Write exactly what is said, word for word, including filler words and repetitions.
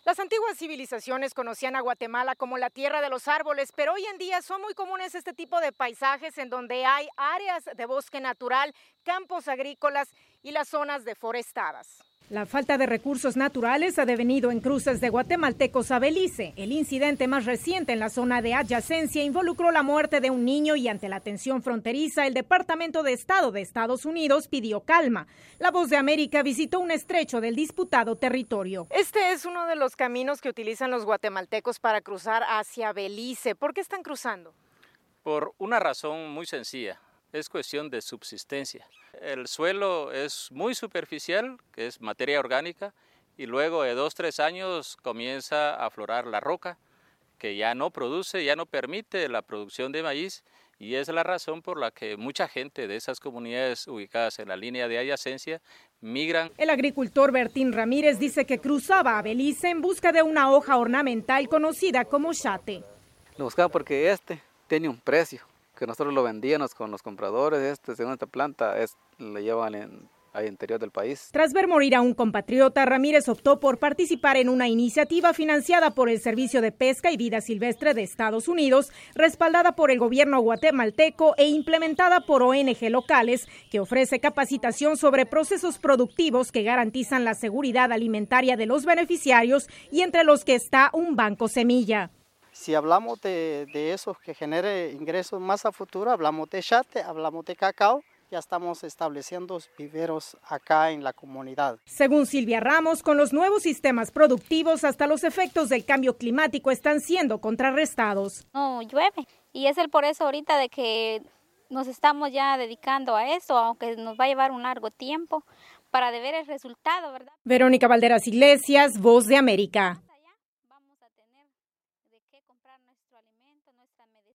Las antiguas civilizaciones conocían a Guatemala como la tierra de los árboles, pero hoy en día son muy comunes este tipo de paisajes en donde hay áreas de bosque natural, campos agrícolas y las zonas deforestadas. La falta de recursos naturales ha devenido en cruces de guatemaltecos a Belice. El incidente más reciente en la zona de adyacencia involucró la muerte de un niño y ante la tensión fronteriza, el Departamento de Estado de Estados Unidos pidió calma. La Voz de América visitó un estrecho del disputado territorio. Este es uno de los caminos que utilizan los guatemaltecos para cruzar hacia Belice. ¿Por qué están cruzando? Por una razón muy sencilla. Es cuestión de subsistencia. El suelo es muy superficial, que es materia orgánica, y luego de dos, tres años comienza a aflorar la roca, que ya no produce, ya no permite la producción de maíz, y es la razón por la que mucha gente de esas comunidades ubicadas en la línea de adyacencia migran. El agricultor Bertín Ramírez dice que cruzaba a Belice en busca de una hoja ornamental conocida como chate. Lo buscaba porque este tiene un precio, que nosotros lo vendíamos con los compradores. Este, según esta planta, es, lo llevan en, al interior del país. Tras ver morir a un compatriota, Ramírez optó por participar en una iniciativa financiada por el Servicio de Pesca y Vida Silvestre de Estados Unidos, respaldada por el gobierno guatemalteco e implementada por O N G locales, que ofrece capacitación sobre procesos productivos que garantizan la seguridad alimentaria de los beneficiarios y entre los que está un banco semilla. Si hablamos de, de eso que genere ingresos más a futuro, hablamos de chate, hablamos de cacao, ya estamos estableciendo viveros acá en la comunidad. Según Silvia Ramos, con los nuevos sistemas productivos, hasta los efectos del cambio climático están siendo contrarrestados. No llueve y es el por eso ahorita de que nos estamos ya dedicando a eso, aunque nos va a llevar un largo tiempo para de ver el resultado, ¿verdad? Verónica Valderas Iglesias, Voz de América.